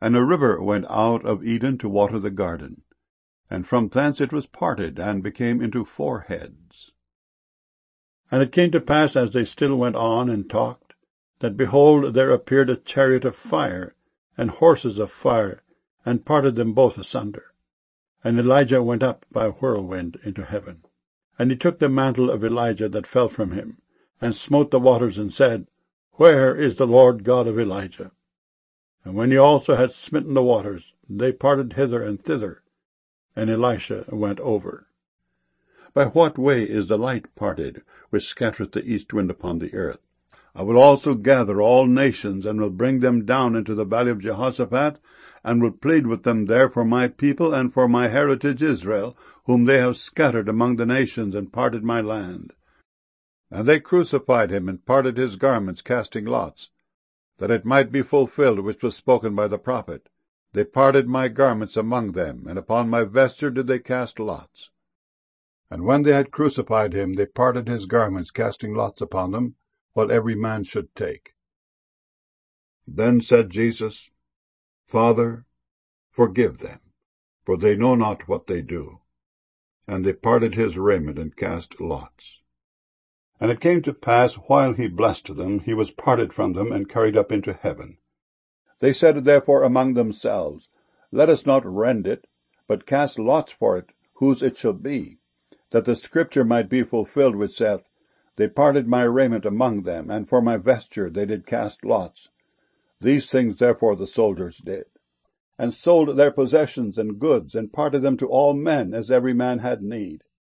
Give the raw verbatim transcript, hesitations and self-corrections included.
And a river went out of Eden to water the garden, and from thence it was parted, and became into four heads. And it came to pass, as they still went on and talked, that, behold, there appeared a chariot of fire, and horses of fire, and parted them both asunder. And Elijah went up by a whirlwind into heaven. And he took the mantle of Elijah that fell from him, and smote the waters, and said, Where is the Lord God of Elijah? And when he also had smitten the waters, they parted hither and thither, and Elisha went over. By what way is the light parted, which scattereth the east wind upon the earth? I will also gather all nations, and will bring them down into the valley of Jehoshaphat, and will plead with them there for my people and for my heritage Israel, whom they have scattered among the nations, and parted my land. And they crucified him, and parted his garments, casting lots, that it might be fulfilled which was spoken by the prophet. They parted my garments among them, and upon my vesture did they cast lots. And when they had crucified him, they parted his garments, casting lots upon them, what every man should take. Then said Jesus, Father, forgive them, for they know not what they do. And they parted his raiment, and cast lots. And it came to pass, while he blessed them, he was parted from them, and carried up into heaven. They said therefore among themselves, Let us not rend it, but cast lots for it, whose it shall be, that the scripture might be fulfilled which saith, They parted my raiment among them, and for my vesture they did cast lots. These things therefore the soldiers did, and sold their possessions and goods, and parted them to all men, as every man had need.